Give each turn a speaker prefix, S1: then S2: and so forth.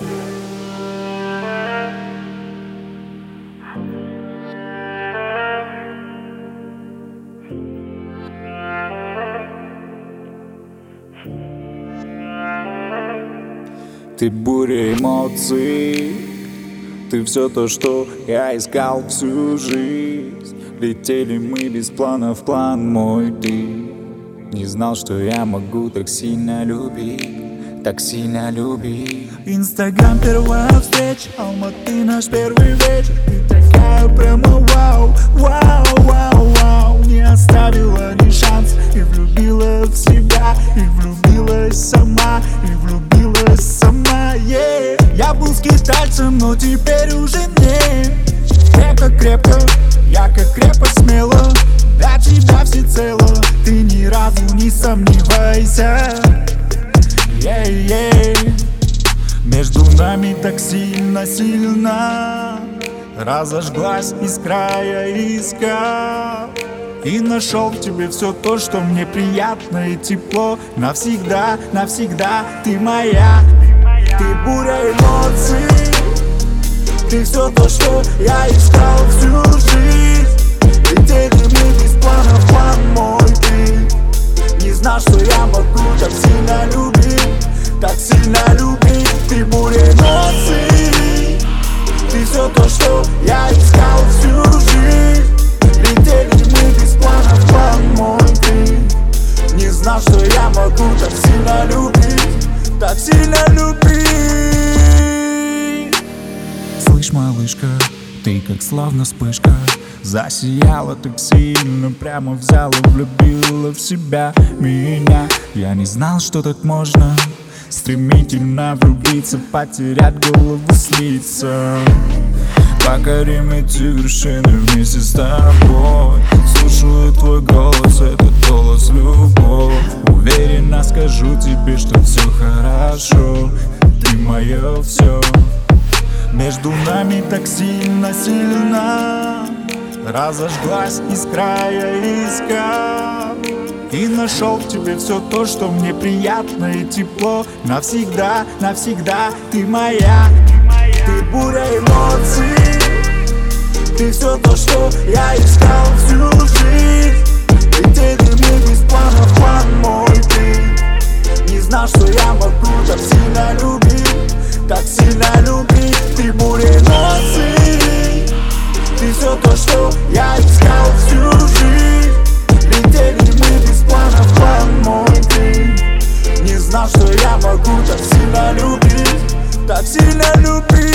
S1: Ты буря эмоций, ты все то, что я искал всю жизнь. Летели мы без плана в план мой, ты не знал, что я могу так сильно любить, так сильно любить.
S2: Инстаграм, первая встреча, Алматы, наш первый вечер. Ты такая прямо вау, вау, вау, вау. Не оставила ни шанс и влюбила в себя, и влюбилась сама, и влюбилась сама, yeah. Я был скитальцем, но теперь уже не. Крепко-крепко, я как крепость смело, для тебя всецело. Ты ни разу не сомневайся, между нами так сильно разожглась искра, я искал и нашел в тебе все то, что мне приятно и тепло. Навсегда, навсегда ты моя. Ты буря эмоций, ты все то, что я искал всю жизнь. Летели мы без плана в план мой, ты не знал, что я могу так сильно любить, так сильно любить. Ты буря эмоций, ты все то, что я искал всю жизнь. Летели мы без плана в план мой, ты не знал, что я могу так сильно любить, так сильно любить. Слышь, малышка, ты как славно вспышка, засияла так сильно, прямо взяла, влюбила в себя меня. Я не знал, что так можно стремительно влюбиться, потерять голову, слиться. Покорим эти вершины вместе с тобой. Слушаю твой голос, это голос любовь. Уверенно скажу тебе, что все хорошо, ты мое все. Между нами так сильно разожглась искра, я искал и нашел в тебе все то, что мне приятно и тепло. Навсегда, навсегда ты моя. Ты буря эмоций, ты все то, что я искал всю жизнь. Летели мы без плана в план мой, ты не знал, что я могу так сильно любить, так сильно любить. Ты буря эмоций, ты все то, что я искал всю жизнь. Летели мы без плана в план мой, ты не знал, что я могу так сильно любить, так сильно любить.